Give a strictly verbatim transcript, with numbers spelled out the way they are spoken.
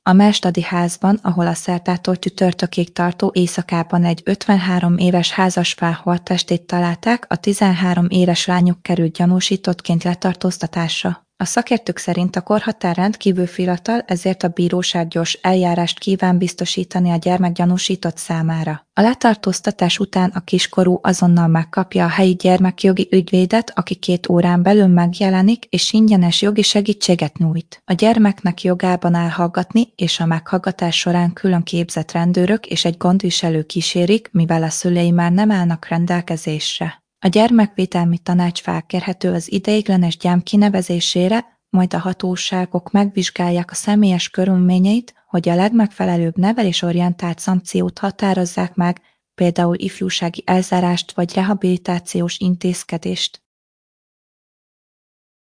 A Melstadi házban, ahol a szerdától csütörtökig tartó éjszakában egy ötvenhárom éves házaspár holttestét találták, a tizenhárom éves lányuk került gyanúsítottként letartóztatásra. A szakértők szerint a korhatár rendkívül fiatal, ezért a bíróság gyors eljárást kíván biztosítani a gyermek gyanúsított számára. A letartóztatás után a kiskorú azonnal megkapja a helyi gyermekjogi ügyvédet, aki két órán belül megjelenik és ingyenes jogi segítséget nyújt. A gyermeknek jogában áll hallgatni, és a meghallgatás során külön képzett rendőrök és egy gondviselő kísérik, mivel a szülei már nem állnak rendelkezésre. A gyermekvédelmi tanács felkérhető az ideiglenes gyám kinevezésére, majd a hatóságok megvizsgálják a személyes körülményeit, hogy a legmegfelelőbb nevelésorientált szankciót határozzák meg, például ifjúsági elzárást vagy rehabilitációs intézkedést.